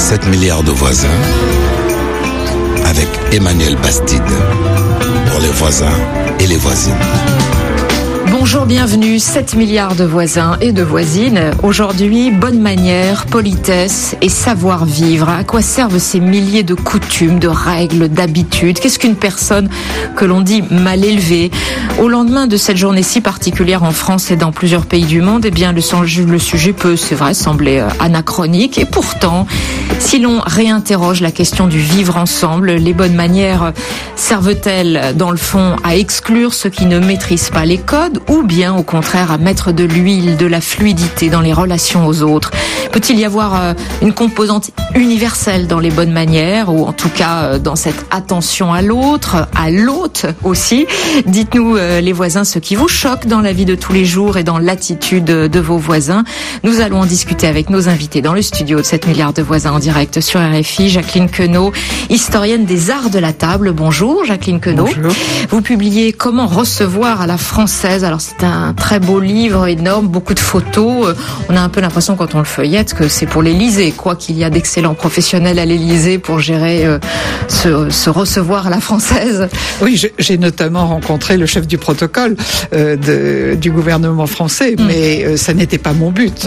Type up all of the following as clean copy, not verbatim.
7 milliards de voisins avec Emmanuel Bastide pour les voisins et les voisines. Bonjour, bienvenue, 7 milliards de voisins et de voisines. Aujourd'hui, bonne manière, politesse et savoir-vivre. À quoi servent ces milliers de coutumes, de règles, d'habitudes? Qu'est-ce qu'une personne que l'on dit mal élevée? Au lendemain de cette journée si particulière en France et dans plusieurs pays du monde, eh bien, le sujet peut, c'est vrai, sembler anachronique. Et pourtant, si l'on réinterroge la question du vivre ensemble, les bonnes manières servent-elles, dans le fond, à exclure ceux qui ne maîtrisent pas les codes ou bien, au contraire, à mettre de l'huile, de la fluidité dans les relations aux autres? Peut-il y avoir une composante universelle dans les bonnes manières, ou en tout cas dans cette attention à l'autre, à l'hôte aussi? Dites-nous, les voisins, ce qui vous choque dans la vie de tous les jours et dans l'attitude de vos voisins. Nous allons en discuter avec nos invités dans le studio de 7 milliards de voisins en direct sur RFI. Jacqueline Queneau, historienne des arts de la table. Bonjour Jacqueline Queneau. Bonjour. Vous publiez Comment recevoir à la française. Alors c'est un très beau livre, énorme, beaucoup de photos. On a un peu l'impression quand on le feuillette que c'est pour l'Élysée, quoi qu'il y a d'excellents professionnels à l'Élysée pour gérer ce recevoir à la française. Oui, j'ai notamment rencontré le chef du protocole du gouvernement français, mais ça n'était pas mon but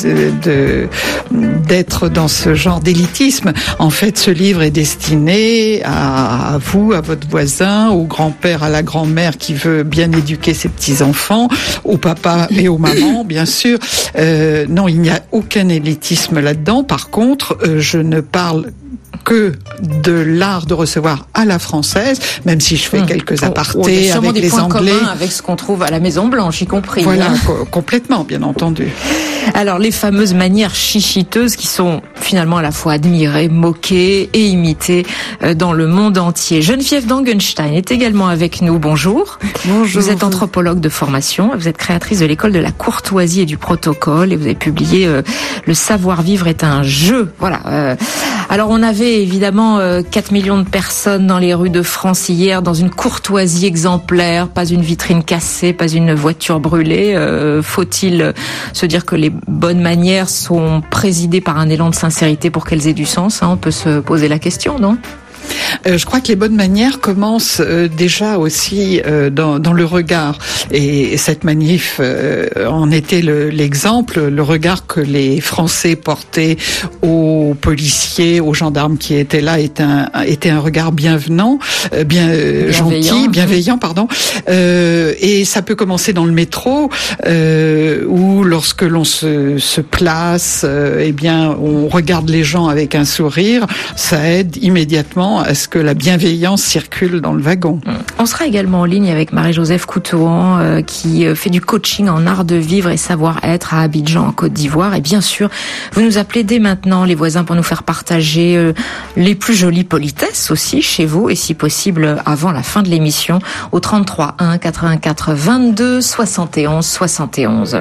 d'être dans ce genre d'élitisme. En fait, ce livre est destiné à vous, à votre voisin, au grand-père, à la grand-mère qui veut bien éduquer ses petits-enfants, au papa et aux mamans, bien sûr. Non, il n'y a aucun élitisme là-dedans. Par contre, je ne parle que de l'art de recevoir à la française, même si je fais quelques apartés avec les Anglais. Il y a sûrement des points communs avec ce qu'on trouve à la Maison Blanche, y compris. Voilà, complètement, bien entendu. Alors, les fameuses manières chichiteuses qui sont finalement à la fois admirées, moquées et imitées dans le monde entier. Geneviève Dangenstein est également avec nous. Bonjour. Bonjour. Vous êtes anthropologue de formation, vous êtes créatrice de l'école de la courtoisie et du protocole et vous avez publié Le savoir-vivre est un jeu. Voilà. Alors, on avait évidemment 4 millions de personnes dans les rues de France hier dans une courtoisie exemplaire, pas une vitrine cassée, pas une voiture brûlée. Faut-il se dire que les bonnes manières sont présidées par un élan de sincérité pour qu'elles aient du sens, hein? On peut se poser la question, non ? Je crois que les bonnes manières commencent déjà aussi dans le regard. Et cette manif en était l'exemple, le regard que les Français portaient aux policiers, aux gendarmes qui étaient là était un regard bienveillant, gentil, bienveillant, pardon. Et ça peut commencer dans le métro, où lorsque l'on se place, eh bien, on regarde les gens avec un sourire, ça aide immédiatement à ce que la bienveillance circule dans le wagon. On sera également en ligne avec Marie-Joseph Coutouan qui fait du coaching en art de vivre et savoir-être à Abidjan en Côte d'Ivoire. Et bien sûr, vous nous appelez dès maintenant les voisins pour nous faire partager les plus jolies politesses aussi chez vous et si possible avant la fin de l'émission au 33 1 84 22 71 71.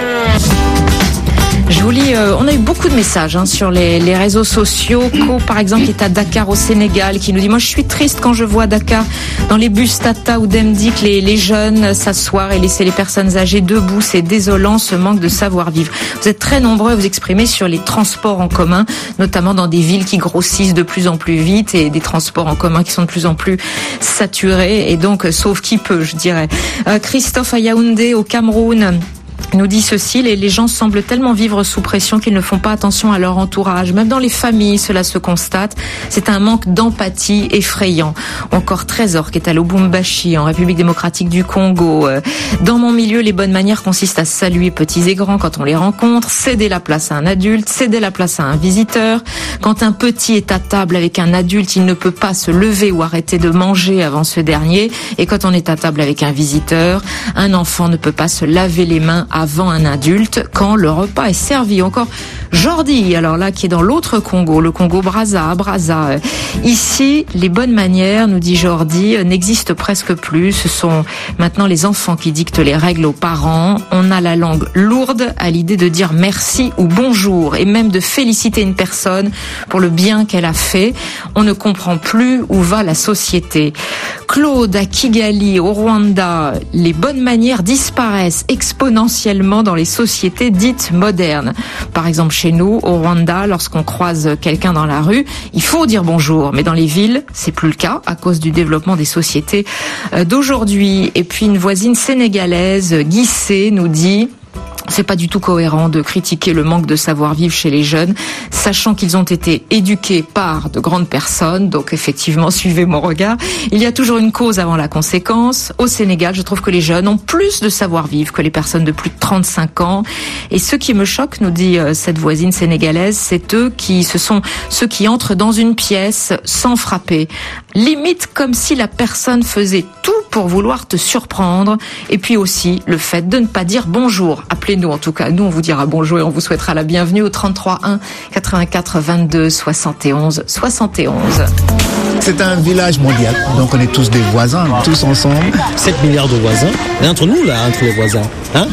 Je vous lis, on a eu beaucoup de messages sur les réseaux sociaux. Co, par exemple, qui est à Dakar au Sénégal, qui nous dit « Moi, je suis triste quand je vois à Dakar, dans les bus Tata ou Demdik, les jeunes s'asseoir et laisser les personnes âgées debout. C'est désolant, ce manque de savoir-vivre. » Vous êtes très nombreux à vous exprimer sur les transports en commun, notamment dans des villes qui grossissent de plus en plus vite et des transports en commun qui sont de plus en plus saturés. Et donc, sauf qui peut, je dirais. Christophe à Yaoundé, au Cameroun, nous dit ceci, les gens semblent tellement vivre sous pression qu'ils ne font pas attention à leur entourage. Même dans les familles, cela se constate. C'est un manque d'empathie effrayant. Encore Trésor, qui est à Lubumbashi, en République démocratique du Congo. Dans mon milieu, les bonnes manières consistent à saluer petits et grands quand on les rencontre, céder la place à un adulte, céder la place à un visiteur. Quand un petit est à table avec un adulte, il ne peut pas se lever ou arrêter de manger avant ce dernier. Et quand on est à table avec un visiteur, un enfant ne peut pas se laver les mains avant un adulte quand le repas est servi. Encore Jordi, alors là, qui est dans l'autre Congo, le Congo Brazza. Ici, les bonnes manières, nous dit Jordi, n'existent presque plus. Ce sont maintenant les enfants qui dictent les règles aux parents. On a la langue lourde à l'idée de dire merci ou bonjour et même de féliciter une personne pour le bien qu'elle a fait. On ne comprend plus où va la société. Claude, à Kigali, au Rwanda, les bonnes manières disparaissent exponentiellement dans les sociétés dites modernes. Par exemple, chez nous, au Rwanda, lorsqu'on croise quelqu'un dans la rue, il faut dire bonjour. Mais dans les villes, c'est plus le cas à cause du développement des sociétés d'aujourd'hui. Et puis une voisine sénégalaise, Guissé, nous dit: c'est pas du tout cohérent de critiquer le manque de savoir-vivre chez les jeunes, sachant qu'ils ont été éduqués par de grandes personnes. Donc effectivement, suivez mon regard. Il y a toujours une cause avant la conséquence. Au Sénégal, je trouve que les jeunes ont plus de savoir-vivre que les personnes de plus de 35 ans. Et ce qui me choque, nous dit cette voisine sénégalaise, ce sont ceux qui entrent dans une pièce sans frapper. Limite comme si la personne faisait tout pour vouloir te surprendre. Et puis aussi, le fait de ne pas dire bonjour. Appelez-nous en tout cas. Nous, on vous dira bonjour et on vous souhaitera la bienvenue au 33 1 84 22 71 71. C'est un village mondial, donc on est tous des voisins, tous ensemble. 7 milliards de voisins. Et entre nous, là, entre les voisins, hein?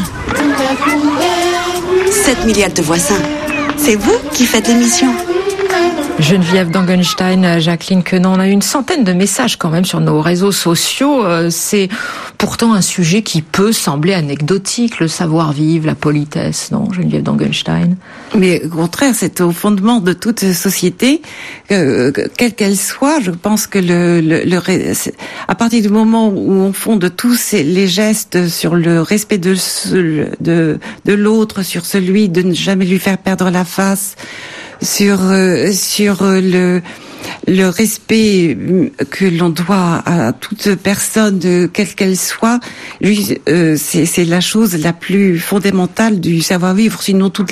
7 milliards de voisins. C'est vous qui faites l'émission. Geneviève Dangenstein, Jacqueline Quenon, on a eu une centaine de messages quand même sur nos réseaux sociaux. C'est pourtant un sujet qui peut sembler anecdotique, le savoir-vivre, la politesse, non, Geneviève Dangenstein? Mais au contraire, c'est au fondement de toute société, quelle qu'elle soit. Je pense que à partir du moment où on fonde tous les gestes sur le respect de l'autre, sur celui de ne jamais lui faire perdre la face, sur le respect que l'on doit à toute personne, quelle qu'elle soit, c'est la chose la plus fondamentale du savoir-vivre. Sinon, tout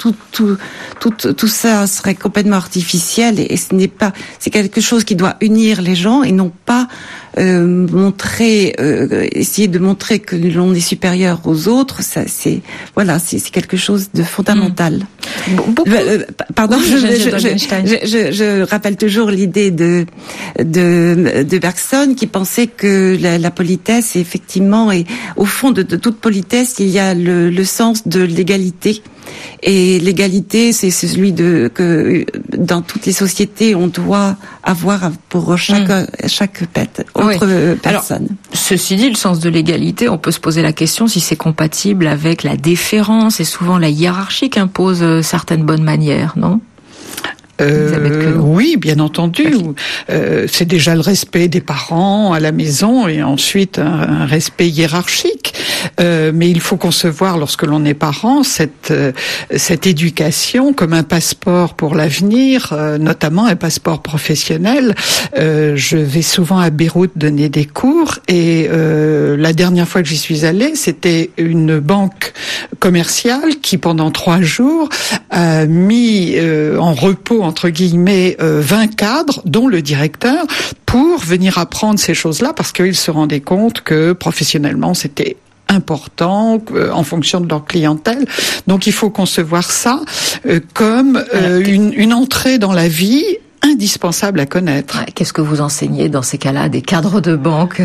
ça serait complètement artificiel et ce n'est pas. C'est quelque chose qui doit unir les gens et non pas essayer de montrer que l'on est supérieur aux autres. Ça, c'est quelque chose de fondamental. Pardon, je rappelle toujours l'idée de Bergson qui pensait que la politesse, effectivement, et au fond de toute politesse, il y a le sens de l'égalité. Et l'égalité, c'est celui que dans toutes les sociétés, on doit avoir pour chaque personne. Alors, ceci dit, le sens de l'égalité, on peut se poser la question si c'est compatible avec la déférence et souvent la hiérarchie qu'impose certaines bonnes manières, non ? Oui, bien entendu. C'est déjà le respect des parents à la maison et ensuite un respect hiérarchique. Mais il faut concevoir, lorsque l'on est parent, cette éducation comme un passeport pour l'avenir, notamment un passeport professionnel. Je vais souvent à Beyrouth donner des cours et la dernière fois que j'y suis allée, c'était une banque commerciale qui, pendant 3 jours, a mis en repos, entre guillemets, 20 cadres, dont le directeur, pour venir apprendre ces choses-là, parce qu'ils se rendaient compte que professionnellement, c'était important en fonction de leur clientèle. Donc il faut concevoir ça comme une entrée dans la vie indispensable à connaître. Qu'est-ce que vous enseignez dans ces cas-là, des cadres de banque?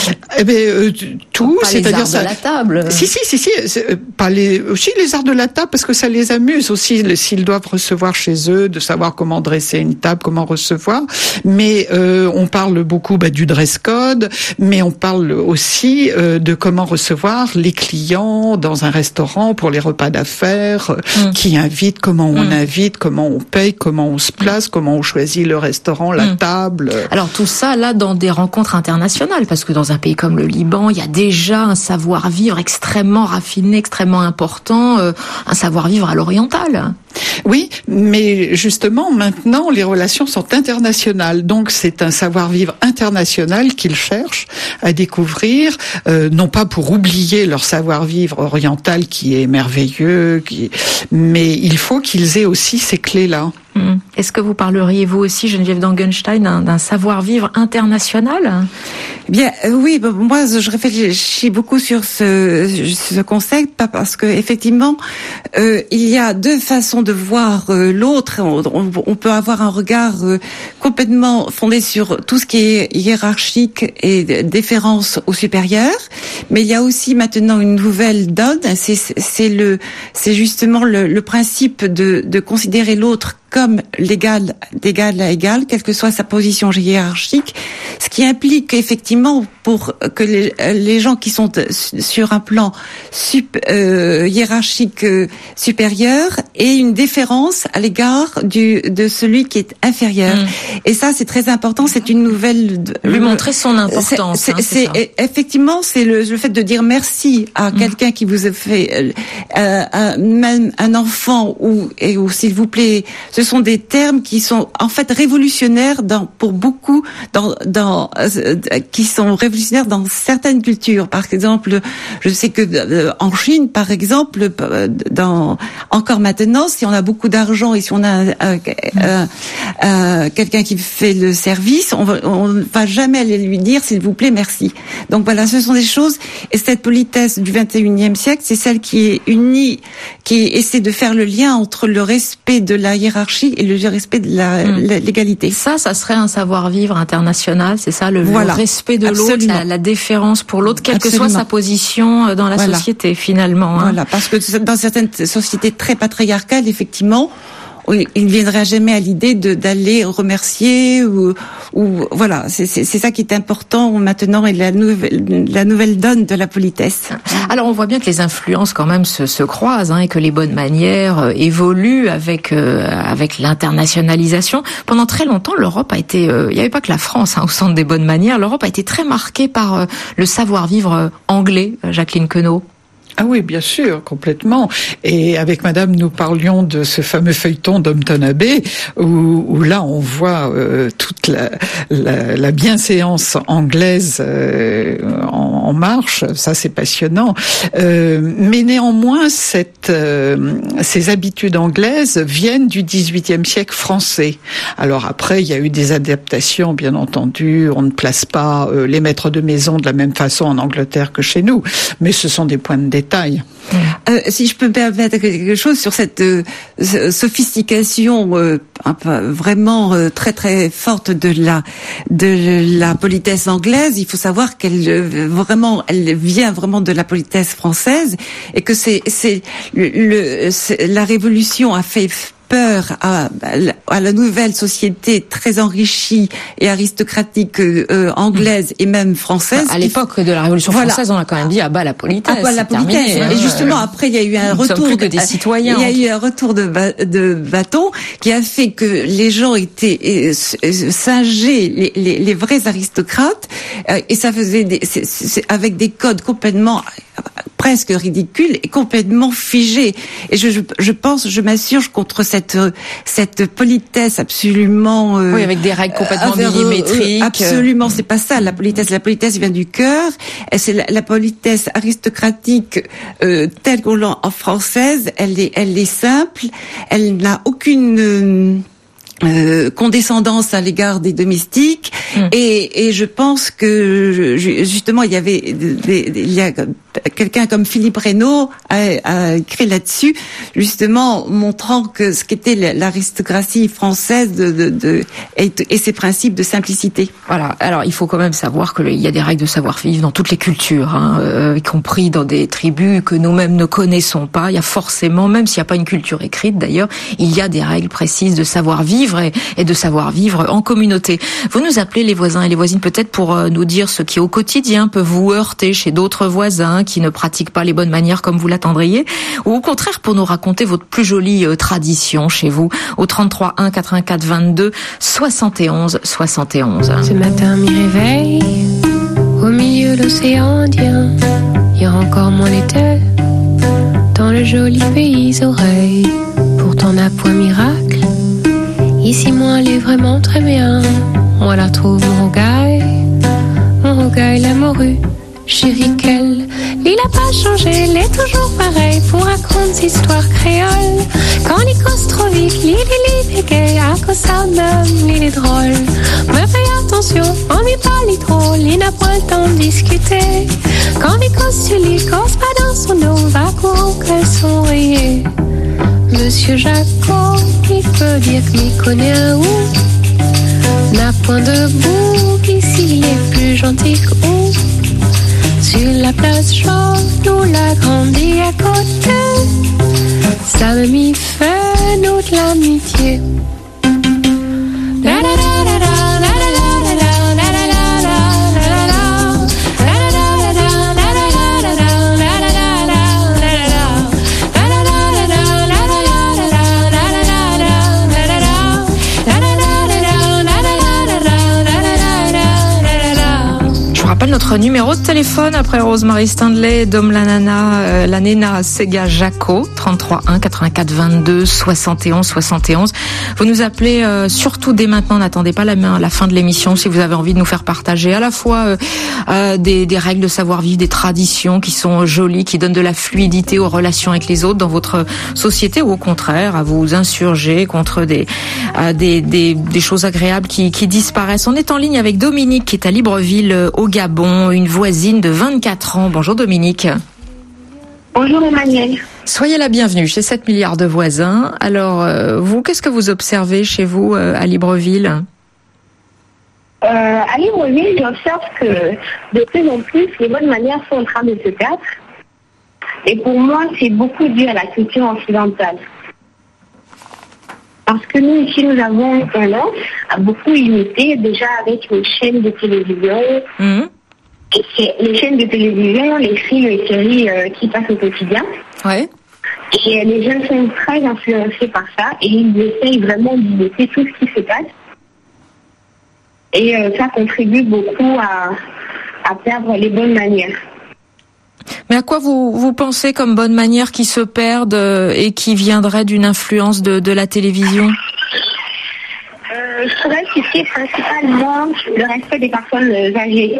Tout, c'est-à-dire ça. Les arts de la table. Si, aussi les arts de la table, parce que ça les amuse aussi s'ils doivent recevoir chez eux, de savoir comment dresser une table, comment recevoir. Mais on parle beaucoup du dress code, mais on parle aussi de comment recevoir les clients dans un restaurant pour les repas d'affaires, qui invite, comment on invite, comment on paye, comment on se place, comment on choisit le restaurant, la table. Alors tout ça, là, dans des rencontres internationales, parce que dans un pays comme le Liban, il y a déjà un savoir-vivre extrêmement raffiné, extrêmement important, un savoir-vivre à l'oriental. Oui, mais justement, maintenant, les relations sont internationales. Donc, c'est un savoir-vivre international qu'ils cherchent à découvrir, non pas pour oublier leur savoir-vivre oriental qui est merveilleux, mais il faut qu'ils aient aussi ces clés-là. Est-ce que vous parleriez, vous aussi, Geneviève Dangenstein, d'un savoir-vivre international? Bien, oui, moi, je réfléchis beaucoup sur ce concept, parce que effectivement, il y a 2 façons de voir l'autre. On peut avoir un regard complètement fondé sur tout ce qui est hiérarchique et déférence au supérieur, mais il y a aussi maintenant une nouvelle donne. C'est justement le principe de considérer l'autre comme d'égal à égal, quelle que soit sa position hiérarchique, ce qui implique effectivement pour que les gens qui sont sur un plan hiérarchique supérieur aient une déférence à l'égard de celui qui est inférieur. Et ça, c'est très important. C'est une nouvelle. Lui montrer son importance. Effectivement, c'est le fait de dire merci à quelqu'un qui vous a fait, même un enfant ou s'il vous plaît. Ce sont des termes qui sont en fait révolutionnaires pour beaucoup qui sont révolutionnaires dans certaines cultures. Par exemple, je sais que en Chine, par exemple, encore maintenant, si on a beaucoup d'argent et si on a quelqu'un qui fait le service, on va jamais aller lui dire s'il vous plaît merci. Donc voilà, ce sont des choses, et cette politesse du 21e siècle, c'est celle qui est unie, qui essaie de faire le lien entre le respect de la hiérarchie et le respect de l'égalité. Ça serait un savoir-vivre international, c'est ça, le respect de l'autre, la déférence pour l'autre, quelle que soit sa position dans la société finalement. Voilà, parce que dans certaines sociétés très patriarcales, effectivement, il ne viendrait jamais à l'idée d'aller remercier ou voilà, c'est ça qui est important maintenant, et la nouvelle donne de la politesse. Alors on voit bien que les influences quand même se croisent, et que les bonnes manières évoluent avec l'internationalisation. Pendant très longtemps, l'Europe a été, il n'y avait pas que la France au centre des bonnes manières. L'Europe a été très marquée par le savoir-vivre anglais, Jacqueline Queneau. Ah oui, bien sûr, complètement. Et avec Madame, nous parlions de ce fameux feuilleton d'Downton Abbey, où là on voit toute la bienséance anglaise en marche. Ça, c'est passionnant. Mais néanmoins, ces habitudes anglaises viennent du XVIIIe siècle français. Alors après, il y a eu des adaptations, bien entendu. On ne place pas les maîtres de maison de la même façon en Angleterre que chez nous, mais ce sont des points de détail. Si je peux me permettre quelque chose sur cette sophistication vraiment très très forte de la politesse anglaise, il faut savoir qu'elle vient vraiment de la politesse française, et que la Révolution a fait peur à la nouvelle société très enrichie et aristocratique anglaise et même française. À l'époque de la Révolution française, on a quand même dit la politesse. La politesse. Et justement, après, il y a eu un retour. Plus que des citoyens. Il y a eu un retour de bâton qui a fait que les gens étaient singés, les vrais aristocrates, et ça faisait avec des codes complètement presque ridicule et complètement figé. Et je m'assure contre cette politesse absolument oui, avec des règles complètement millimétriques. Absolument, c'est pas ça la politesse. La politesse vient du cœur. C'est la politesse aristocratique telle qu'on l'a en française. Elle est simple. Elle n'a aucune condescendance à l'égard des domestiques, et je pense que justement il y a quelqu'un comme Philippe Reynaud a écrit là-dessus, justement montrant que ce qu'était l'aristocratie française et ses principes de simplicité. Voilà. Alors il faut quand même savoir qu'il y a des règles de savoir-vivre dans toutes les cultures, y compris dans des tribus que nous-mêmes ne connaissons pas. Il y a forcément, même s'il n'y a pas une culture écrite d'ailleurs, il y a des règles précises de savoir-vivre et de savoir-vivre en communauté. Vous nous appelez les voisins et les voisines peut-être pour nous dire ce qui au quotidien peut vous heurter chez d'autres voisins qui ne pratiquent pas les bonnes manières comme vous l'attendriez, ou au contraire pour nous raconter votre plus jolie tradition chez vous au 33 1 84 22 71 71. Ce matin m'y réveille au milieu de l'océan Indien. Hier encore mon été dans le joli pays oreilles. Pourtant n'a point miracle. Ici moi elle est vraiment très bien. Moi la trouve mon rogaille la morue. Chérie qu'elle, il a pas changé, il est toujours pareil. Pour raconter des histoires créoles. Quand il cause trop vite, il est gay. À cause ça même, il est drôle. Mais fais attention, on lui parle trop. Il n'a pas le temps de discuter. Quand il cause sur lui, cause pas dans son dos. Va courir qu'elles sont rayées. Monsieur Jacot, il peut dire que m'y connaît un ou. N'a point de bouc, ici il est plus gentil que ou. Sur la place jaune, où l'a grandi à côté. Ça me m'y fait de nous de l'amitié. Notre numéro de téléphone après Rosemary Stanley, Dom la Nena Sega Jaco, 33 1 84 22 71 71. Vous nous appelez surtout dès maintenant, n'attendez pas la fin de l'émission si vous avez envie de nous faire partager à la fois des règles de savoir-vivre, des traditions qui sont jolies, qui donnent de la fluidité aux relations avec les autres dans votre société, ou au contraire à vous insurger contre des choses agréables qui disparaissent. On est en ligne avec Dominique qui est à Libreville au Gabon, une voisine de 24 ans. Bonjour Dominique. Bonjour Emmanuel. Soyez la bienvenue chez 7 milliards de voisins. Alors, vous, qu'est-ce que vous observez chez vous à Libreville ? À Libreville, j'observe que de plus en plus, les bonnes manières sont en train de se perdre. Et pour moi, c'est beaucoup dû à la culture occidentale. Parce que nous, ici, nous avons tendance à beaucoup imiter, déjà avec les chaînes de télévision, les chaînes de télévision, les films et séries qui passent au quotidien. Ouais. Et les jeunes sont très influencés par ça et ils essayent vraiment d'imiter tout ce qui se passe. Et ça contribue beaucoup à perdre les bonnes manières. Mais à quoi vous pensez comme bonnes manières qui se perdent et qui viendraient d'une influence de la télévision ? Je pourrais citer principalement le respect des personnes âgées.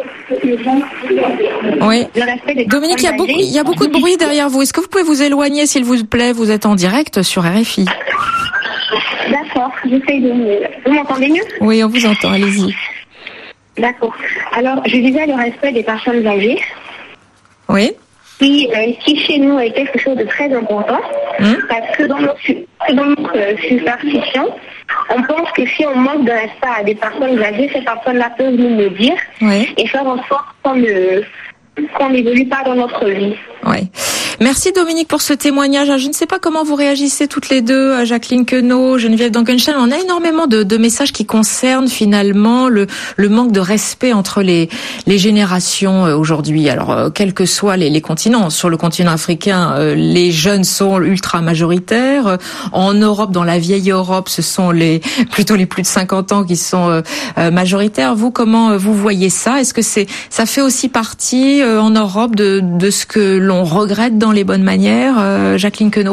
Oui. Le respect des Dominique, il y a beaucoup de bruit derrière vous. Est-ce que vous pouvez vous éloigner, s'il vous plaît ? Vous êtes en direct sur RFI. D'accord, j'essaye de... Vous m'entendez mieux ? Oui, on vous entend, allez-y. D'accord. Alors, je disais le respect des personnes âgées. Oui. Qui chez nous est quelque chose de très important, parce que dans notre superstition, on pense que si on manque de respect à des personnes âgées, ces personnes-là peuvent nous le dire et faire en sorte qu'on n'évolue pas dans notre vie. Oui. Merci Dominique pour ce témoignage. Je ne sais pas comment vous réagissez toutes les deux, Jacqueline Queneau, Geneviève Dankenstein. On a énormément de messages qui concernent finalement le manque de respect entre les générations aujourd'hui. Alors, quels que soient les continents, sur le continent africain, les jeunes sont ultra majoritaires. En Europe, dans la vieille Europe, ce sont plutôt les plus de 50 ans qui sont majoritaires. Vous, comment vous voyez ça ? Est-ce que ça fait aussi partie en Europe de ce que l'on regrette dans les bonnes manières, Jacqueline Queneau ?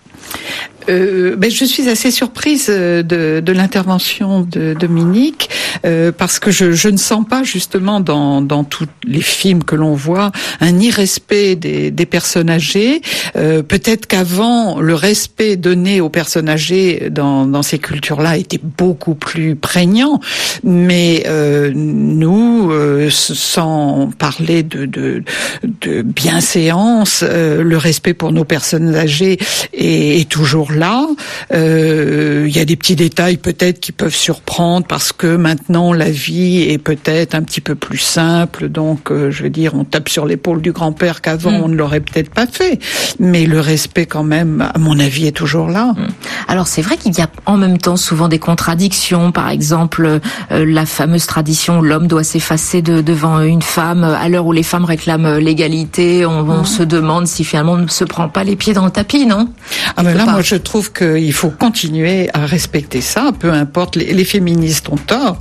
Je suis assez surprise de l'intervention de Dominique parce que je ne sens pas justement dans tous les films que l'on voit un irrespect des personnes âgées. Peut-être qu'avant le respect donné aux personnes âgées dans ces cultures-là était beaucoup plus prégnant, mais nous, sans parler de bienséance, le respect pour nos personnes âgées est toujours là. Il y a des petits détails peut-être qui peuvent surprendre parce que maintenant la vie est peut-être un petit peu plus simple, donc je veux dire on tape sur l'épaule du grand-père qu'avant on ne l'aurait peut-être pas fait, mais le respect quand même à mon avis est toujours là. Alors c'est vrai qu'il y a en même temps souvent des contradictions, par exemple la fameuse tradition où l'homme doit s'effacer devant une femme à l'heure où les femmes réclament l'égalité, on se demande si finalement on ne se prend pas les pieds dans le tapis, non ? Mais là, moi, je trouve qu'il faut continuer à respecter ça, peu importe. Les féministes ont tort.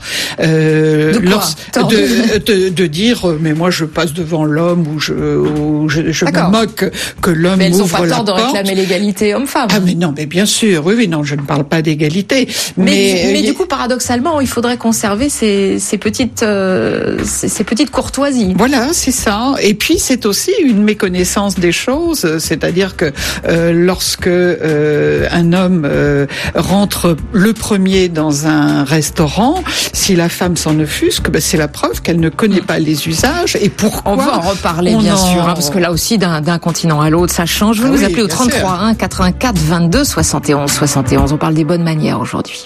De dire, mais moi, je passe devant l'homme ou je me moque que l'homme ouvre la porte. Mais elles n'ont pas tort de réclamer l'égalité homme-femme. Ah, mais non, mais bien sûr, oui, non, je ne parle pas d'égalité. Mais du coup, paradoxalement, il faudrait conserver ces petites courtoisies. Voilà, c'est ça. Et puis, c'est aussi une méconnaissance des choses, c'est-à-dire que lorsque un homme rentre le premier dans un restaurant, si la femme s'en offusque, c'est la preuve qu'elle ne connaît pas les usages et pourquoi. On va en reparler bien sûr, parce que là aussi d'un continent à l'autre ça change. Vous nous appelez au 33 1 84 22 71 71. On parle des bonnes manières aujourd'hui.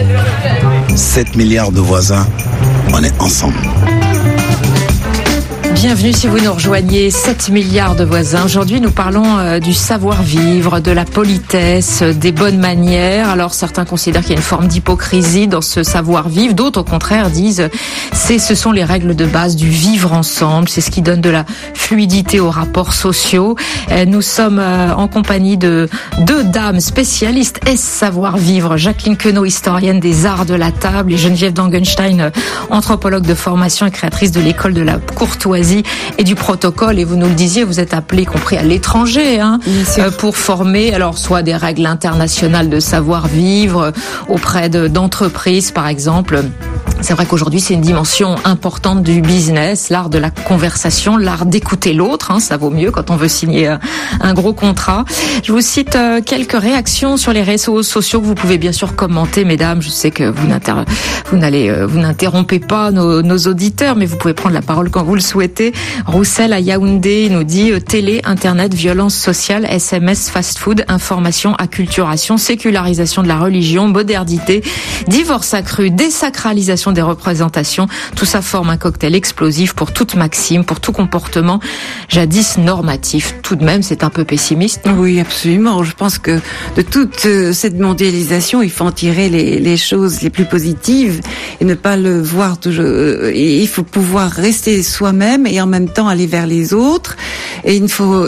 7 milliards de voisins, on est ensemble. Bienvenue si vous nous rejoignez, 7 milliards de voisins. Aujourd'hui, nous parlons du savoir-vivre, de la politesse, des bonnes manières. Alors, certains considèrent qu'il y a une forme d'hypocrisie dans ce savoir-vivre. D'autres, au contraire, disent ce sont les règles de base du vivre ensemble. C'est ce qui donne de la fluidité aux rapports sociaux. Nous sommes en compagnie de deux dames spécialistes savoir-vivre. Jacqueline Queneau, historienne des arts de la table, et Geneviève Dangenstein, anthropologue de formation et créatrice de l'école de la courtoisie et du protocole. Et vous nous le disiez, vous êtes appelés, y compris à l'étranger, pour former, alors soit des règles internationales de savoir-vivre auprès d'entreprises, par exemple. C'est vrai qu'aujourd'hui, c'est une dimension importante du business, l'art de la conversation, l'art d'écouter l'autre. Ça vaut mieux quand on veut signer un gros contrat. Je vous cite quelques réactions sur les réseaux sociaux que vous pouvez bien sûr commenter, mesdames. Je sais que vous n'interrompez pas nos auditeurs, mais vous pouvez prendre la parole quand vous le souhaitez. Roussel à Yaoundé nous dit télé, internet, violence sociale, SMS, fast-food, information, acculturation, sécularisation de la religion, modernité, divorce accru, désacralisation des représentations. Tout ça forme un cocktail explosif pour toute maxime, pour tout comportement jadis normatif. Tout de même, c'est un peu pessimiste. Oui, absolument. Je pense que de toute cette mondialisation, il faut en tirer les choses les plus positives et ne pas le voir toujours. Il faut pouvoir rester soi-même et en même temps aller vers les autres. Et il faut,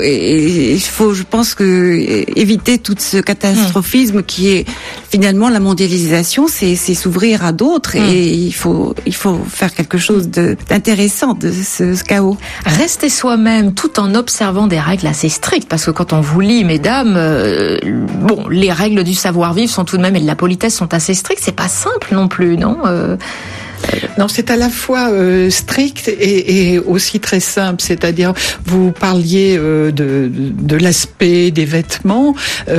je pense éviter tout ce catastrophisme qui est finalement la mondialisation, c'est s'ouvrir à d'autres et il faut faire quelque chose d'intéressant de ce chaos. Rester soi-même tout en observant des règles assez strictes, parce que quand on vous lit, mesdames, les règles du savoir-vivre sont tout de même, et de la politesse sont assez strictes. C'est pas simple non plus, non? Non, c'est à la fois strict et aussi très simple. C'est-à-dire, vous parliez de l'aspect des vêtements.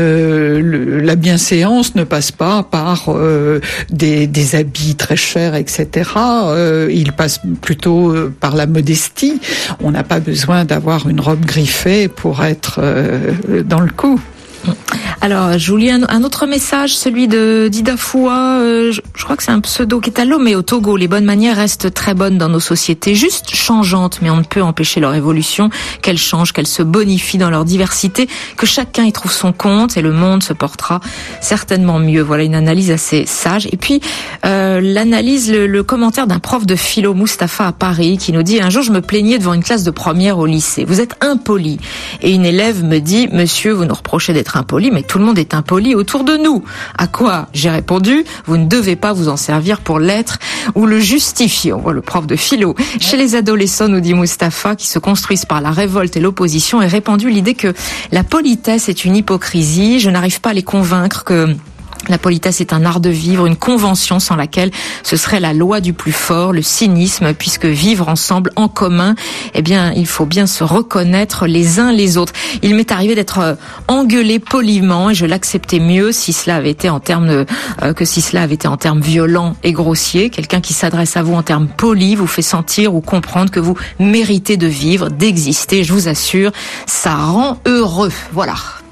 La bienséance ne passe pas par des habits très chers, etc. Il passe plutôt par la modestie. On n'a pas besoin d'avoir une robe griffée pour être dans le coup. Alors, je vous lis un autre message, celui de Didafoua. Je crois que c'est un pseudo qui est à Lomé, au Togo. Les bonnes manières restent très bonnes dans nos sociétés, juste changeantes, mais on ne peut empêcher leur évolution, qu'elles changent, qu'elles se bonifient dans leur diversité, que chacun y trouve son compte et le monde se portera certainement mieux. Voilà une analyse assez sage. Et puis, l'analyse, le commentaire d'un prof de philo, Mustapha à Paris, qui nous dit: un jour, je me plaignais devant une classe de première au lycée. Vous êtes impoli. Et une élève me dit: monsieur, vous nous reprochez d'être impoli, mais tout le monde est impoli autour de nous. À quoi j'ai répondu: vous ne devez pas vous en servir pour l'être ou le justifier. On voit le prof de philo. Chez les adolescents, nous dit Mustapha, qui se construisent par la révolte et l'opposition, est répandue l'idée que la politesse est une hypocrisie. Je n'arrive pas à les convaincre que la politesse est un art de vivre, une convention sans laquelle ce serait la loi du plus fort, le cynisme, puisque vivre ensemble en commun, il faut bien se reconnaître les uns les autres. Il m'est arrivé d'être engueulé poliment et je l'acceptais mieux si cela avait été en termes violents et grossiers. Quelqu'un qui s'adresse à vous en termes polis vous fait sentir ou comprendre que vous méritez de vivre, d'exister. Je vous assure, ça rend heureux. Voilà.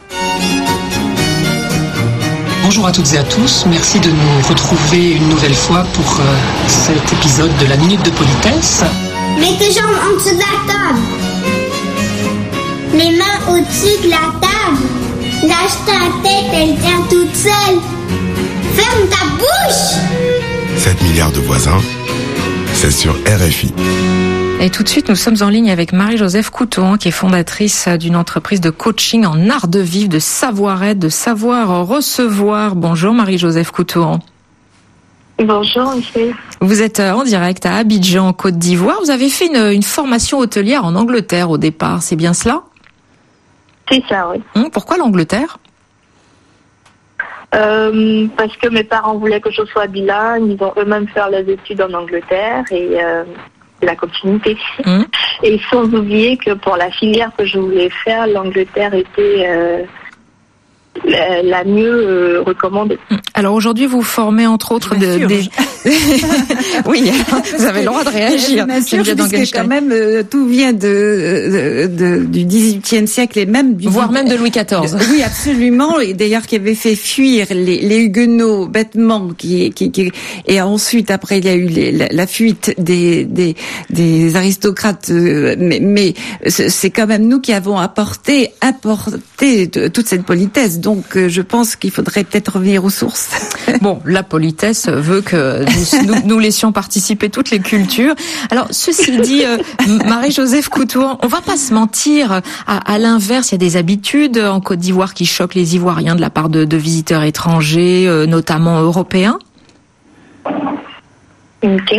Bonjour à toutes et à tous, merci de nous retrouver une nouvelle fois pour cet épisode de la Minute de Politesse. Mets tes jambes en dessous de la table. Les mains au-dessus de la table. Lâche ta tête, elle tient toute seule. Ferme ta bouche. 7 milliards de voisins, c'est sur RFI. Et tout de suite, nous sommes en ligne avec Marie-Joseph Couton, qui est fondatrice d'une entreprise de coaching en art de vivre, de savoir-être, de savoir recevoir. Bonjour Marie-Joseph Couton. Bonjour, monsieur. Vous êtes en direct à Abidjan, Côte d'Ivoire. Vous avez fait une formation hôtelière en Angleterre au départ, c'est bien cela? C'est ça, oui. Pourquoi l'Angleterre? Parce que mes parents voulaient que je sois bilingue, ils ont eux-mêmes fait les études en Angleterre et la continuité. Et sans oublier que pour la filière que je voulais faire, l'Angleterre était la mieux recommandée. Alors aujourd'hui, vous formez entre autres des... Oui, vous avez le droit de réagir. Parce que quand même, tout vient du XVIIIe siècle et même voire même de Louis XIV. Oui, absolument. Et d'ailleurs, qui avait fait fuir les Huguenots bêtement, et ensuite après il y a eu la fuite des aristocrates. Mais c'est quand même nous qui avons apporté toute cette politesse. Donc, je pense qu'il faudrait peut-être revenir aux sources. Bon, la politesse veut que nous laissions participer toutes les cultures. Alors, ceci dit, Marie-Joseph Coutouan, on va pas se mentir, à l'inverse, il y a des habitudes en Côte d'Ivoire qui choquent les Ivoiriens de la part de visiteurs étrangers, notamment européens. Ok.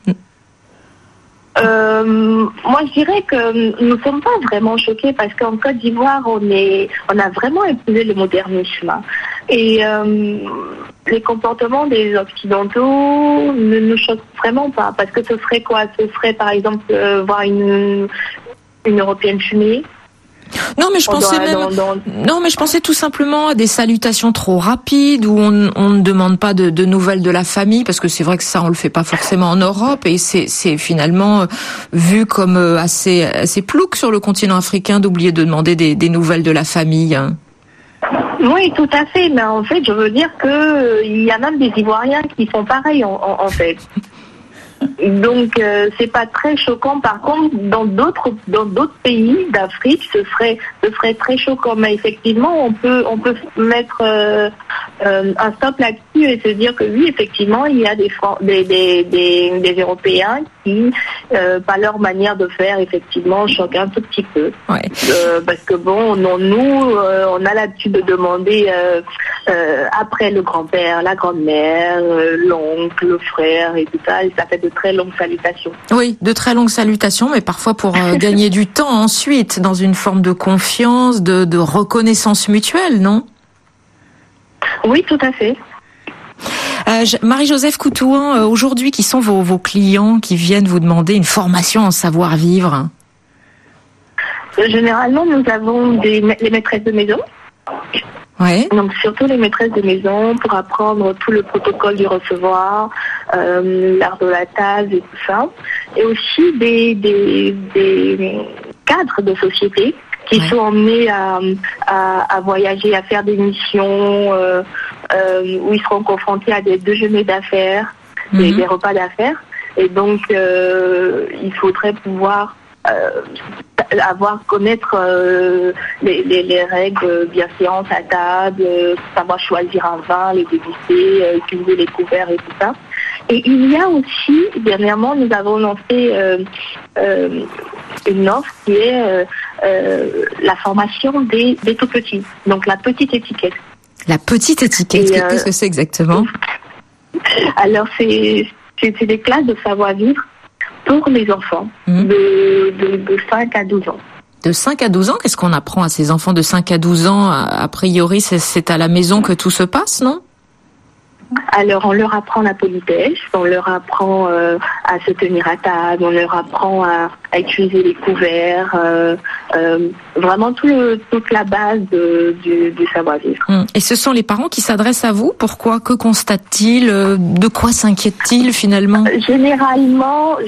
Moi, je dirais que nous ne sommes pas vraiment choqués parce qu'en Côte d'Ivoire, on a vraiment épousé le modernisme. Et les comportements des Occidentaux ne nous choquent vraiment pas. Parce que ce serait quoi? Ce serait, par exemple, voir une Européenne fumer. Non, mais je pensais tout simplement à des salutations trop rapides où on ne demande pas de nouvelles de la famille, parce que c'est vrai que ça on le fait pas forcément en Europe, et c'est finalement vu comme assez plouc sur le continent africain d'oublier de demander des nouvelles de la famille. Oui, tout à fait. Mais en fait, je veux dire que il y a même des Ivoiriens qui sont pareils en fait. Donc c'est pas très choquant. Par contre, dans d'autres pays d'Afrique, ce serait très choquant. Mais effectivement, on peut mettre un stop là-dessus et se dire que oui, effectivement, il y a des Européens qui, par leur manière de faire, effectivement, choquent un tout petit peu. Ouais. Parce que bon, on a l'habitude de demander après le grand-père, la grand-mère, l'oncle, le frère et tout ça. Et ça fait de très longues salutations. Oui, de très longues salutations, mais parfois pour gagner du temps ensuite, dans une forme de confiance, de reconnaissance mutuelle, non? Oui, tout à fait. Marie-Joseph Coutouan, aujourd'hui, qui sont vos clients qui viennent vous demander une formation en savoir-vivre? Généralement, nous avons les maîtresses de maison. Ouais. Donc surtout les maîtresses de maison pour apprendre tout le protocole du recevoir, l'art de la table et tout ça. Et aussi des cadres de société qui sont emmenés à voyager, à faire des missions où ils seront confrontés à des déjeuners d'affaires, des repas d'affaires. Et donc il faudrait pouvoir connaître les règles bienséance à table, savoir choisir un vin, les déguster, utiliser les couverts et tout ça. Et il y a aussi, dernièrement, nous avons lancé une offre qui est la formation des tout petits, donc la petite étiquette. La petite étiquette, qu'est-ce que c'est exactement? Alors c'est des classes de savoir-vivre pour les enfants de 5 à 12 ans. De 5 à 12 ans, qu'est-ce qu'on apprend à ces enfants de 5 à 12 ans? A priori, c'est à la maison que tout se passe, non? Alors, on leur apprend la politesse, on leur apprend à se tenir à table, on leur apprend à utiliser les couverts, vraiment toute la base du savoir-vivre. Et ce sont les parents qui s'adressent à vous? Pourquoi? Que constatent-ils? De quoi s'inquiètent-ils finalement? Généralement,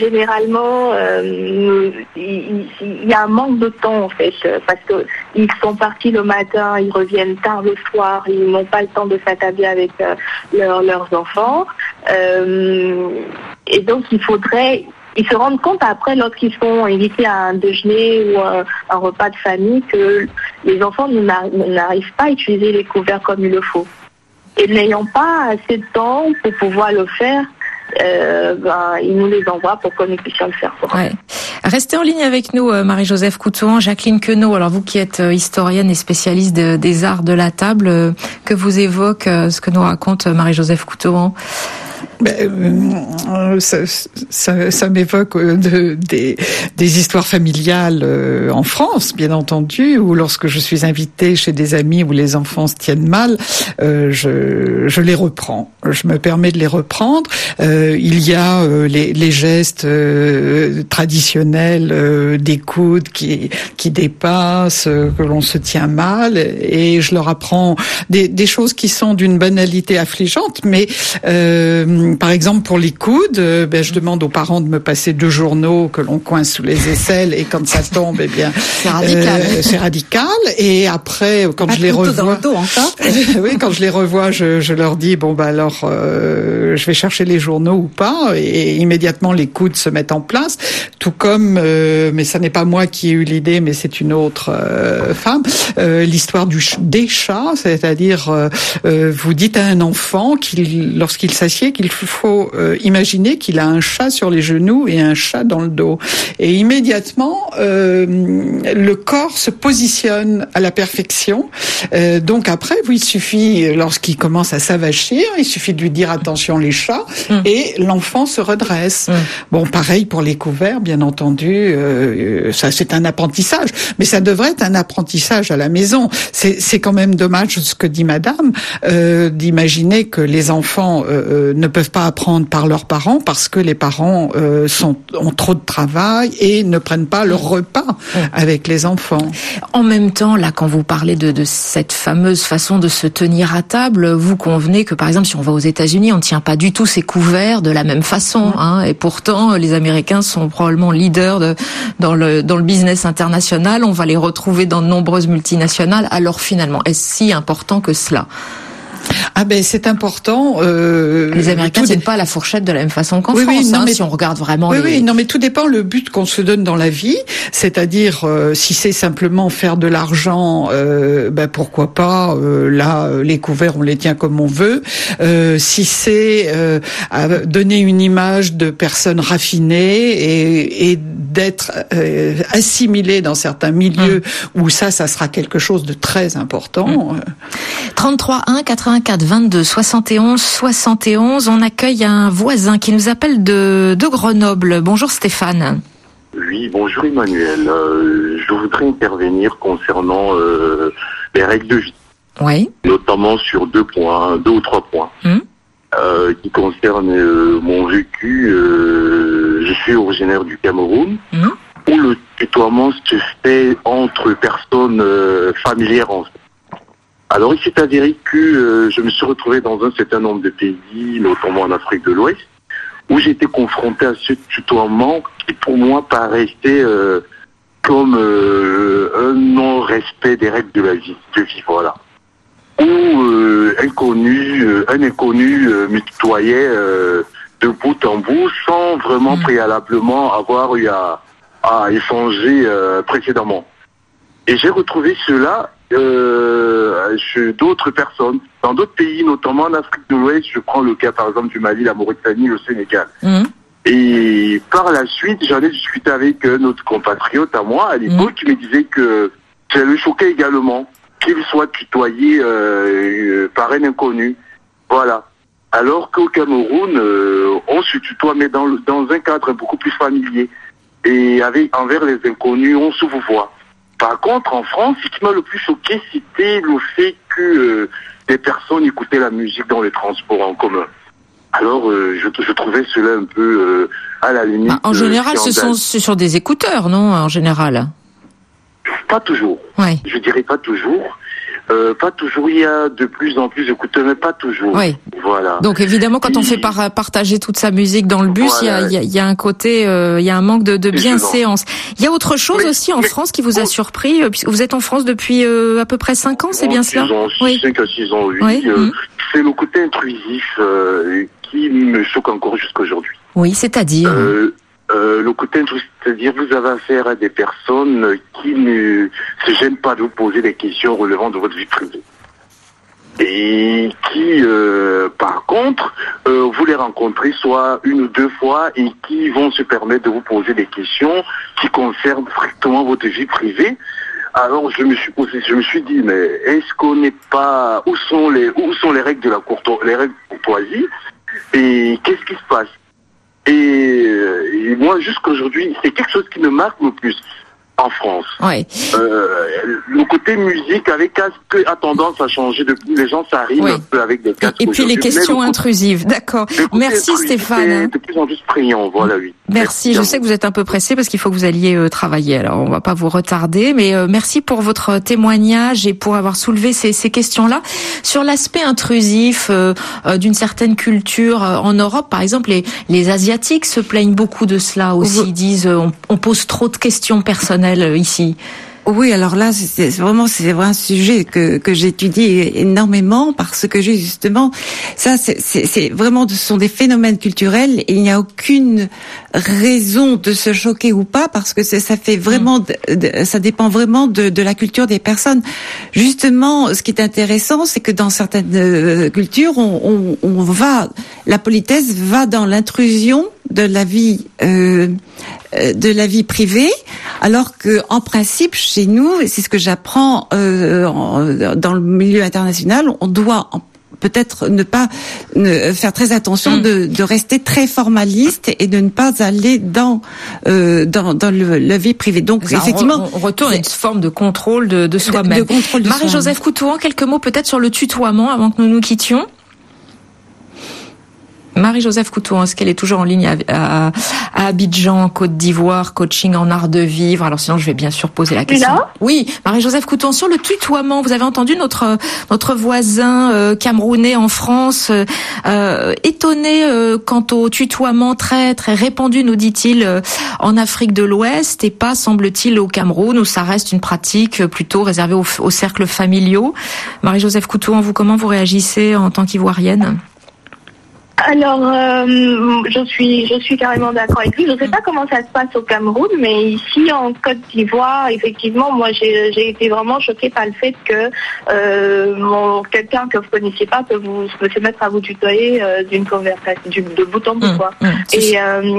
il y a un manque de temps en fait, parce que ils sont partis le matin, ils reviennent tard le soir, ils n'ont pas le temps de s'attabler avec leurs enfants, et donc ils se rendent compte après, lorsqu'ils sont invités à un déjeuner ou un repas de famille, que les enfants n'arrivent pas à utiliser les couverts comme il le faut. Et n'ayant pas assez de temps pour pouvoir le faire, ils nous les envoient pour que nous puissions le faire. Ouais. Restez en ligne avec nous, Marie-Joseph Coutouan. Jacqueline Queneau, alors vous qui êtes historienne et spécialiste des arts de la table, que vous évoque ce que nous raconte Marie-Joseph Coutouan? Ça m'évoque des histoires familiales en France, bien entendu, où lorsque je suis invitée chez des amis où les enfants se tiennent mal, je les reprends. Je me permets de les reprendre. Il y a les gestes traditionnels des coudes qui dépassent, que l'on se tient mal, et je leur apprends des choses qui sont d'une banalité affligeante, mais par exemple, pour les coudes, je demande aux parents de me passer 2 journaux que l'on coince sous les aisselles, et quand ça tombe, c'est radical. C'est radical. Et après, quand je les revois, dans le dos encore. Oui, quand je les revois, je leur dis je vais chercher les journaux ou pas, et immédiatement les coudes se mettent en place. Tout comme, mais ça n'est pas moi qui ai eu l'idée, mais c'est une autre femme, l'histoire des chats, c'est-à-dire vous dites à un enfant lorsqu'il s'assied, qu'il faut imaginer qu'il a un chat sur les genoux et un chat dans le dos. Et immédiatement, le corps se positionne à la perfection. Donc après, il suffit, lorsqu'il commence à s'avachir, il suffit de lui dire attention les chats, et l'enfant se redresse. Bon, pareil pour les couverts, bien entendu, ça c'est un apprentissage, mais ça devrait être un apprentissage à la maison. C'est quand même dommage ce que dit madame, d'imaginer que les enfants ne peuvent pas apprendre par leurs parents parce que les parents ont trop de travail et ne prennent pas leur repas avec les enfants. En même temps, là, quand vous parlez de cette fameuse façon de se tenir à table, vous convenez que, par exemple, si on va aux États-Unis, on ne tient pas du tout ses couverts de la même façon, et pourtant, les Américains sont probablement leaders dans le business international. On va les retrouver dans de nombreuses multinationales. Alors finalement, est-ce si important que cela ? C'est important. Les Américains ne tiennent pas à la fourchette de la même façon qu'en France, si on regarde vraiment. Mais tout dépend le but qu'on se donne dans la vie. C'est-à-dire, si c'est simplement faire de l'argent, pourquoi pas. Là, les couverts, on les tient comme on veut. Si c'est donner une image de personnes raffinées et d'être assimilé dans certains milieux où ça sera quelque chose de très important. 33 1 84 22 71 71. On accueille un voisin qui nous appelle de Grenoble. Bonjour Stéphane. Oui, bonjour Emmanuel. Je voudrais intervenir concernant les règles de vie. Oui. Notamment sur 2 ou 3 points. Qui concernent mon vécu. Je suis originaire du Cameroun, où le tutoiement se fait entre personnes familières en fait. Alors il s'est avéré que je me suis retrouvé dans un certain nombre de pays, notamment en Afrique de l'Ouest, où j'étais confronté à ce tutoiement qui pour moi paraissait comme un non-respect des règles de la vie, voilà. Où un inconnu me tutoyait de bout en bout sans vraiment préalablement avoir eu à échanger précédemment. Et j'ai retrouvé cela chez d'autres personnes, dans d'autres pays, notamment en Afrique de l'Ouest. Je prends le cas par exemple du Mali, la Mauritanie, le Sénégal. Et par la suite, j'en ai discuté avec notre compatriote à moi à l'époque qui me disait que ça le choquait également qu'il soit tutoyé par un inconnu. Voilà. Alors qu'au Cameroun, on se tutoie, mais dans un cadre beaucoup plus familier. Et envers les inconnus, on se vouvoie. Par contre, en France, ce qui m'a le plus choqué, c'était le fait que des personnes écoutaient la musique dans les transports en commun. Alors, je trouvais cela un peu à la limite. En général, ce sont des écouteurs, non ? En général. Pas toujours. Oui. Je dirais pas toujours. Pas toujours, il y a de plus en plus d'écouteurs, mais pas toujours. Oui. Voilà. Donc évidemment, quand on fait partager toute sa musique dans le bus, il y a un côté, il y a un manque de bienséance. Il y a autre chose aussi en France qui vous a surpris, puisque vous êtes en France depuis à peu près 5 ans, c'est bien cela ? 5 à 6 ans, oui. C'est le côté intrusif qui me choque encore jusqu'à aujourd'hui. Oui, c'est-à-dire le côté intrusif, c'est-à-dire vous avez affaire à des personnes qui ne se gênent pas de vous poser des questions relevant de votre vie privée. Et qui, par contre, vous les rencontrez soit 1 ou 2 fois et qui vont se permettre de vous poser des questions qui concernent strictement votre vie privée. Alors je me suis dit, mais est-ce qu'on n'est pas, où sont les règles de la courtoisie? Et qu'est-ce qui se passe? Et moi, jusqu'aujourd'hui, c'est quelque chose qui me marque le plus en France. Ouais. Le côté musique avec casque a tendance à changer. Les gens s'arriment un peu avec des casques. Et puis les questions intrusives, d'accord. Merci Stéphane. De plus en plus prégnant, voilà, oui. Merci. Je sais que vous êtes un peu pressé parce qu'il faut que vous alliez travailler. Alors on va pas vous retarder, mais merci pour votre témoignage et pour avoir soulevé ces questions-là sur l'aspect intrusif d'une certaine culture en Europe. Par exemple, les Asiatiques se plaignent beaucoup de cela aussi. Ils disent on pose trop de questions personnelles ici. Oui, alors là, c'est vraiment un sujet que j'étudie énormément parce que justement, ça, c'est vraiment, ce sont des phénomènes culturels et il n'y a aucune raison de se choquer ou pas parce que ça fait vraiment, ça dépend vraiment de la culture des personnes. Justement, ce qui est intéressant, c'est que dans certaines cultures, la politesse va dans l'intrusion de la vie privée, alors que en principe chez nous, c'est ce que j'apprends dans le milieu international, on doit peut-être faire très attention de rester très formaliste et de ne pas aller dans la vie privée. Donc ça, effectivement, on retourne à une forme de contrôle de soi-même. Marie-Joseph Coutouan, quelques mots peut-être sur le tutoiement avant que nous nous quittions. Marie-Joseph Coutouan, est-ce qu'elle est toujours en ligne à Abidjan, Côte d'Ivoire, coaching en art de vivre? Alors sinon, je vais bien sûr poser la question. Là Oui, Marie-Joseph Coutouan, sur le tutoiement, vous avez entendu notre voisin camerounais en France étonné quant au tutoiement très très répandu, nous dit-il, en Afrique de l'Ouest et pas, semble-t-il, au Cameroun où ça reste une pratique plutôt réservée aux cercles familiaux. Marie-Joseph Coutouan, comment vous réagissez en tant qu'Ivoirienne? Alors, je suis carrément d'accord avec lui. Je ne sais pas comment ça se passe au Cameroun, mais ici en Côte d'Ivoire, effectivement, moi j'ai été vraiment choquée par le fait que quelqu'un que vous connaissiez pas peut se mettre à vous tutoyer d'une conversation, de bout en bout, quoi. Et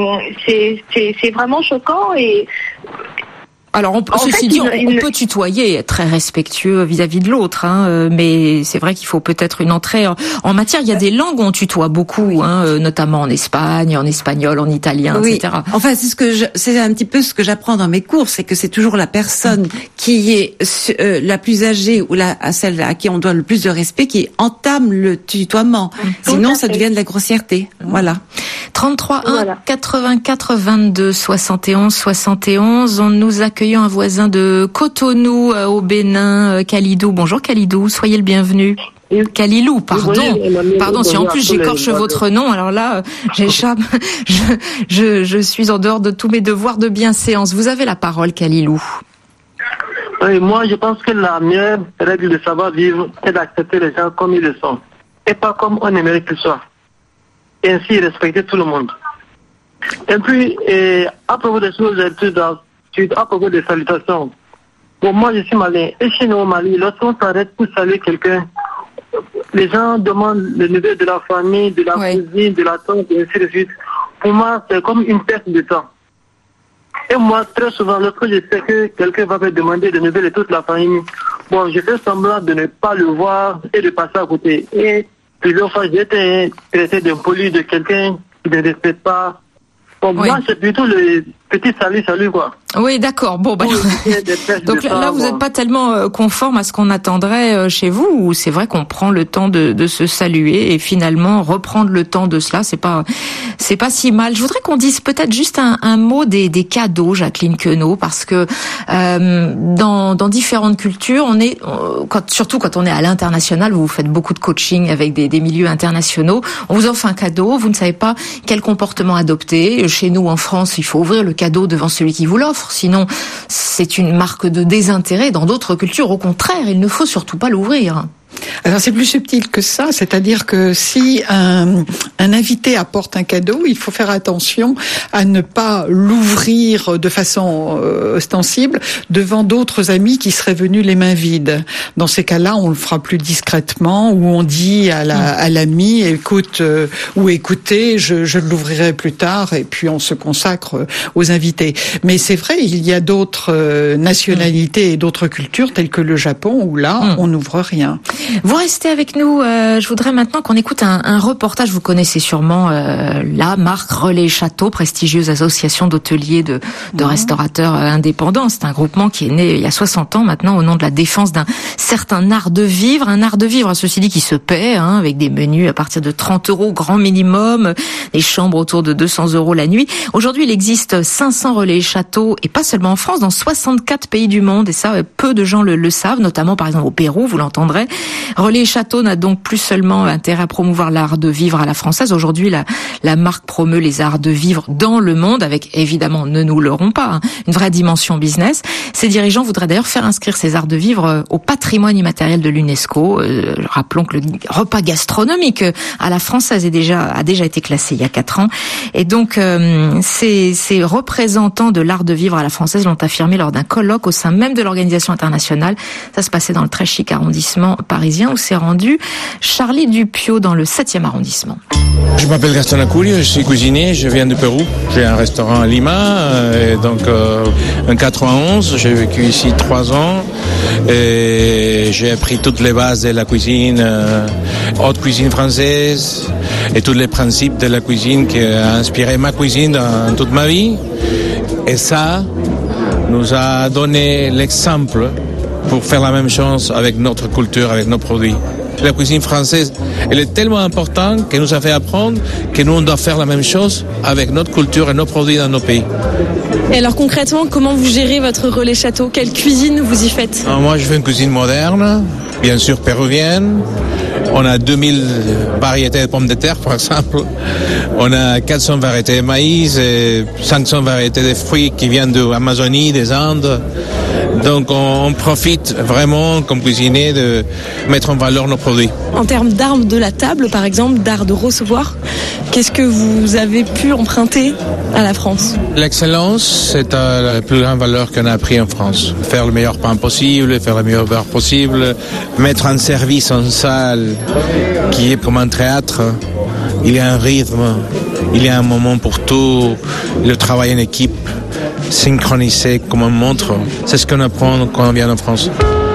c'est vraiment choquant et. Alors, on peut tutoyer, être très respectueux vis-à-vis de l'autre, mais c'est vrai qu'il faut peut-être une entrée en matière. Il y a des langues où on tutoie beaucoup, notamment en Espagne, en espagnol, en italien, etc. Enfin, c'est un petit peu ce que j'apprends dans mes cours, c'est que c'est toujours la personne qui est la plus âgée ou celle à qui on doit le plus de respect qui entame le tutoiement. Sinon, ça devient de la grossièreté. Voilà. 33 1 84 22 71 71. On nous accueillons un voisin de Cotonou au Bénin, Kalidou. Bonjour Kalidou, soyez le bienvenu. Kalilou, pardon, si en plus j'écorche votre nom, alors là, j'échappe, je suis en dehors de tous mes devoirs de bienséance. Vous avez la parole, Kalilou. Oui, moi je pense que la meilleure règle de savoir-vivre est d'accepter les gens comme ils le sont, et pas comme on aimerait qu'ils soient. Et ainsi respecter tout le monde. Et puis, à propos des choses, à propos des salutations, bon, moi je suis malien, et chez nous au Mali, lorsqu'on s'arrête pour saluer quelqu'un, les gens demandent le niveau de la famille, de la cousine, de la tante, et ainsi de suite. Pour moi, c'est comme une perte de temps. Et moi, très souvent, lorsque je sais que quelqu'un va me demander des nouvelles de toute la famille, bon, je fais semblant de ne pas le voir et de passer à côté. Et plusieurs fois, j'ai été traité d'impoli de quelqu'un qui ne respecte pas. Bon, moi, c'est plutôt le petit salut, quoi. Oui, d'accord. Bon, donc là, vous n'êtes pas tellement conforme à ce qu'on attendrait chez vous, ou c'est vrai qu'on prend le temps de se saluer et finalement reprendre le temps de cela, c'est pas si mal. Je voudrais qu'on dise peut-être juste un mot des cadeaux, Jacqueline Queneau, parce que dans différentes cultures, surtout quand on est à l'international, vous faites beaucoup de coaching avec des milieux internationaux, on vous offre un cadeau, vous ne savez pas quel comportement adopter. Chez nous, en France, il faut ouvrir le cadeau devant celui qui vous l'offre. Sinon, c'est une marque de désintérêt. Dans d'autres cultures, au contraire, il ne faut surtout pas l'ouvrir. Alors c'est plus subtil que ça, c'est-à-dire que si un invité apporte un cadeau, il faut faire attention à ne pas l'ouvrir de façon ostensible devant d'autres amis qui seraient venus les mains vides. Dans ces cas-là, on le fera plus discrètement, ou on dit à l'ami, écoutez, je l'ouvrirai plus tard, et puis on se consacre aux invités. Mais c'est vrai, il y a d'autres nationalités et d'autres cultures telles que le Japon où là, on n'ouvre rien. Vous restez avec nous. Je voudrais maintenant qu'on écoute un reportage. Vous connaissez sûrement la marque Relais Château, prestigieuse association d'hôteliers, de restaurateurs indépendants. C'est un groupement qui est né il y a 60 ans maintenant au nom de la défense d'un certain art de vivre. Un art de vivre, ceci dit, qui se paie, avec des menus à partir de 30 € grand minimum, des chambres autour de 200 € la nuit. Aujourd'hui, il existe 500 Relais Château, et pas seulement en France, dans 64 pays du monde. Et ça, peu de gens le savent, notamment par exemple au Pérou, vous l'entendrez. Relais Château n'a donc plus seulement intérêt à promouvoir l'art de vivre à la française. Aujourd'hui, la marque promeut les arts de vivre dans le monde, avec évidemment, ne nous leurrons pas, une vraie dimension business. Ses dirigeants voudraient d'ailleurs faire inscrire ces arts de vivre au patrimoine immatériel de l'UNESCO. Rappelons que le repas gastronomique à la française a déjà été classé il y a 4 ans. Et donc, ces représentants de l'art de vivre à la française l'ont affirmé lors d'un colloque au sein même de l'organisation internationale. Ça se passait dans le très chic arrondissement parisien où s'est rendu Charlie Dupieux dans le 7e arrondissement. Je m'appelle Gaston Lacouli, je suis cuisinier, je viens du Pérou. J'ai un restaurant à Lima, et donc en 91, j'ai vécu ici 3 ans et j'ai appris toutes les bases de la cuisine, haute cuisine française et tous les principes de la cuisine qui a inspiré ma cuisine dans toute ma vie. Et ça nous a donné l'exemple pour faire la même chose avec notre culture, avec nos produits. La cuisine française, elle est tellement importante qu'elle nous a fait apprendre que nous, on doit faire la même chose avec notre culture et nos produits dans nos pays. Et alors concrètement, comment vous gérez votre Relais Château? Quelle cuisine vous y faites? Alors moi, je fais une cuisine moderne, bien sûr péruvienne. On a 2000 variétés de pommes de terre, par exemple. On a 400 variétés de maïs et 500 variétés de fruits qui viennent de l'Amazonie, des Andes. Donc on profite vraiment, comme cuisinier, de mettre en valeur nos produits. En termes d'art de la table, par exemple, d'art de recevoir, qu'est-ce que vous avez pu emprunter à la France? L'excellence, c'est la plus grande valeur qu'on a appris en France. Faire le meilleur pain possible, faire le meilleur beurre possible, mettre en service en salle qui est comme un théâtre. Il y a un rythme, il y a un moment pour tout, le travail en équipe, synchronisé comme une montre. C'est ce qu'on apprend quand on vient en France.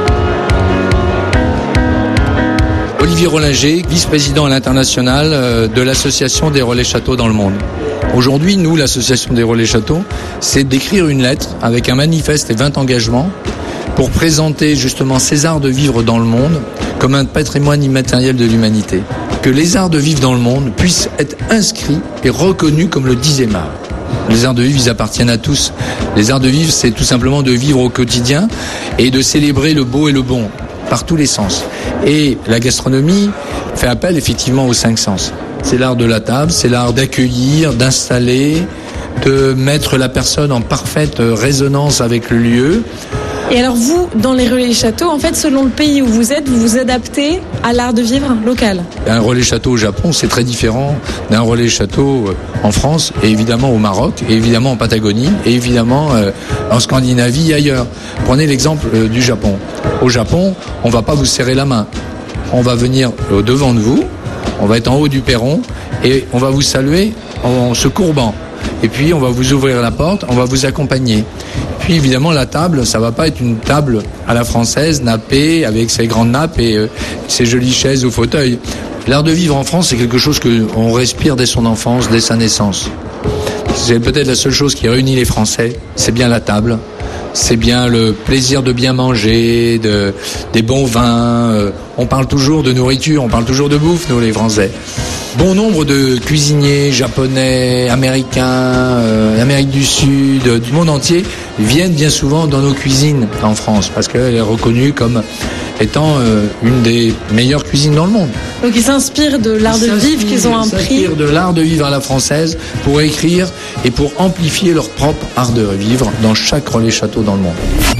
Olivier Rollinger, vice-président à l'international de l'association des Relais Châteaux dans le monde. Aujourd'hui, nous, l'association des Relais Châteaux, c'est d'écrire une lettre avec un manifeste et 20 engagements pour présenter justement ces arts de vivre dans le monde comme un patrimoine immatériel de l'humanité. Que les arts de vivre dans le monde puissent être inscrits et reconnus comme le 10e art. Les arts de vivre, ils appartiennent à tous. Les arts de vivre, c'est tout simplement de vivre au quotidien et de célébrer le beau et le bon, par tous les sens. Et la gastronomie fait appel effectivement aux 5 sens. C'est l'art de la table, c'est l'art d'accueillir, d'installer, de mettre la personne en parfaite résonance avec le lieu. Et alors vous, dans les Relais Châteaux, en fait, selon le pays où vous êtes, vous vous adaptez à l'art de vivre local. Un Relais Château au Japon, c'est très différent d'un Relais Château en France, et évidemment au Maroc, et évidemment en Patagonie, et évidemment en Scandinavie et ailleurs. Prenez l'exemple du Japon. Au Japon, on va pas vous serrer la main. On va venir au devant de vous, on va être en haut du perron, et on va vous saluer en se courbant. Et puis on va vous ouvrir la porte, on va vous accompagner. Puis évidemment la table, ça va pas être une table à la française, nappée, avec ses grandes nappes et ses jolies chaises ou fauteuils. L'art de vivre en France, c'est quelque chose qu'on respire dès son enfance, dès sa naissance. C'est peut-être la seule chose qui réunit les Français, c'est bien la table. C'est bien le plaisir de bien manger, des bons vins. On parle toujours de nourriture, on parle toujours de bouffe, nous les Français. Bon nombre de cuisiniers japonais, américains, Amérique du Sud, du monde entier viennent bien souvent dans nos cuisines en France parce qu'elle est reconnue comme étant une des meilleures cuisines dans le monde. Donc ils s'inspirent de l'art de vivre qu'ils ont appris. Ils s'inspirent de l'art de vivre à la française pour écrire et pour amplifier leur propre art de vivre dans chaque Relais Château dans le monde.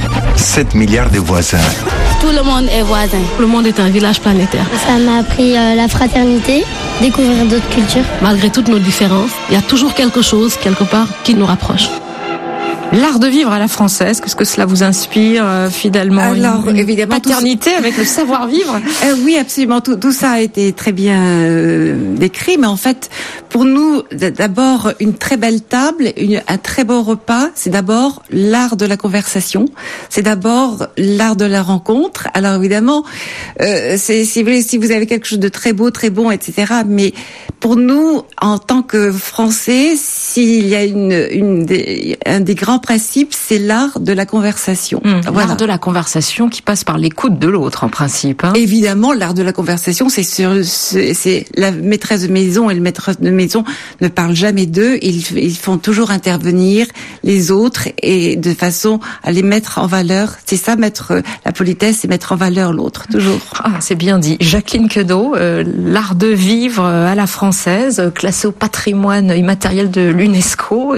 7 milliards de voisins. Tout le monde est voisin. Le monde est un village planétaire. Ça m'a appris la fraternité, découvrir d'autres cultures. Malgré toutes nos différences, il y a toujours quelque chose, quelque part, qui nous rapproche. L'art de vivre à la française, qu'est-ce que cela vous inspire finalement? Alors, évidemment, paternité avec le savoir-vivre. Oui, absolument. Tout ça a été très bien décrit, mais en fait, pour nous, d'abord, une très belle table, un très beau repas, c'est d'abord l'art de la conversation, c'est d'abord l'art de la rencontre. Alors évidemment, si vous avez quelque chose de très beau, très bon, etc. Mais pour nous, en tant que Français, s'il y a un des grands principes, c'est l'art de la conversation. Voilà. L'art de la conversation qui passe par l'écoute de l'autre, en principe. Évidemment, l'art de la conversation, c'est la maîtresse de maison et le maître de maison ne parlent jamais d'eux. Ils font toujours intervenir les autres et de façon à les mettre en valeur. C'est ça, la politesse, c'est mettre en valeur l'autre, toujours. C'est bien dit. Jacqueline Queneau, l'art de vivre à la française, classé au patrimoine immatériel de l'UNESCO.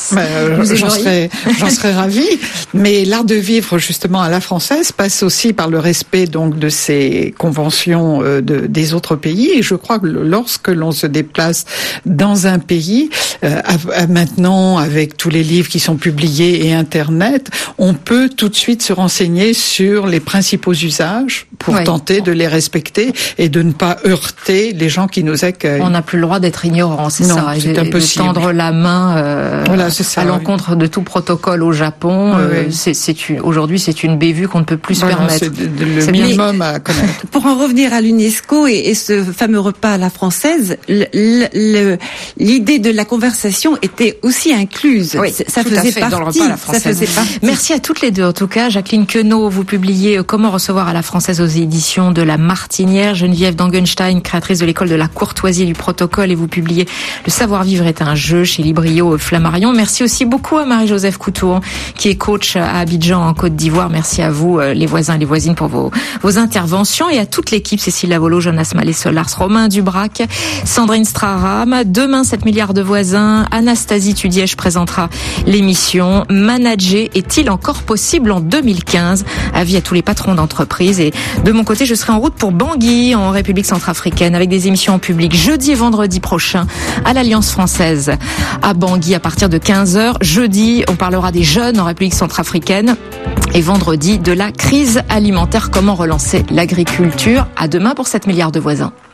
J'en serais ravie, mais l'art de vivre justement à la française passe aussi par le respect donc de ces conventions des autres pays. Et je crois que lorsque l'on se déplace dans un pays, maintenant avec tous les livres qui sont publiés et Internet, on peut tout de suite se renseigner sur les principaux usages pour tenter de les respecter et de ne pas heurter les gens qui nous accueillent. On n'a plus le droit d'être ignorant, c'est ça. C'est impossible. De tendre la main à l'encontre de tout protocole au Japon. Aujourd'hui, c'est une bévue qu'on ne peut plus se permettre. C'est le minimum à connaître. Pour en revenir à l'UNESCO et ce fameux repas à la française, l'idée de la conversation était aussi incluse. Ça faisait partie dans le repas à la française. Merci à toutes les deux. En tout cas, Jacqueline Queneau, vous publiez Comment recevoir à la française aux éditions de La Martinière. Geneviève Dangenstein, créatrice de l'école de la courtoisie et du protocole, et vous publiez Le savoir-vivre est un jeu chez Librio Flammarion. Merci aussi beaucoup à Marie-Joseph Coutour, qui est coach à Abidjan en Côte d'Ivoire. Merci à vous, les voisins et les voisines, pour vos interventions, et à toute l'équipe, Cécile Lavolo, Jonas Mallet-Solars, Romain Dubrac, Sandrine Straram. Demain, 7 milliards de voisins. Anastasie Tudièche présentera l'émission Manager est-il encore possible en 2015? Avis à tous les patrons d'entreprise. Et de mon côté, je serai en route pour Bangui, en République centrafricaine, avec des émissions en public jeudi et vendredi prochain à l'Alliance française à Bangui à partir de 15h. Jeudi, on parlera des jeunes en République centrafricaine, et vendredi de la crise alimentaire, comment relancer l'agriculture. À demain pour 7 milliards de voisins.